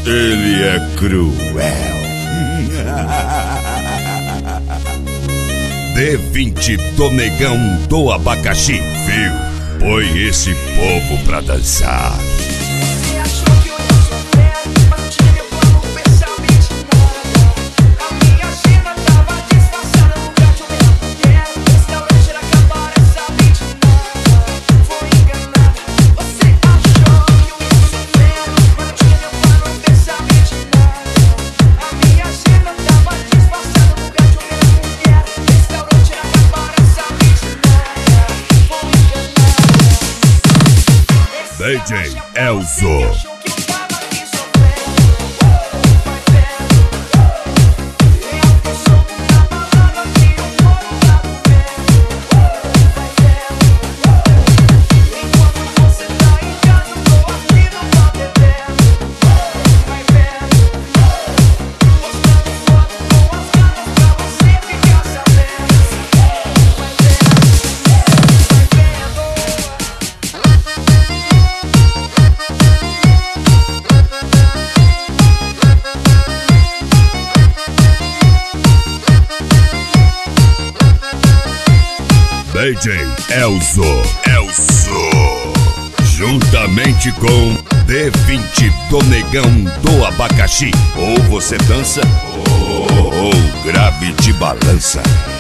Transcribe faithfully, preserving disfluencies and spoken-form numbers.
Ele é cruel. D vinte do Negão do Abacaxi, viu? Põe esse povo pra dançar. D J Elzo. D J Elzo, Elzo, juntamente com D vinte do Negão do Abacaxi. Ou você dança, ou, ou grave de balança.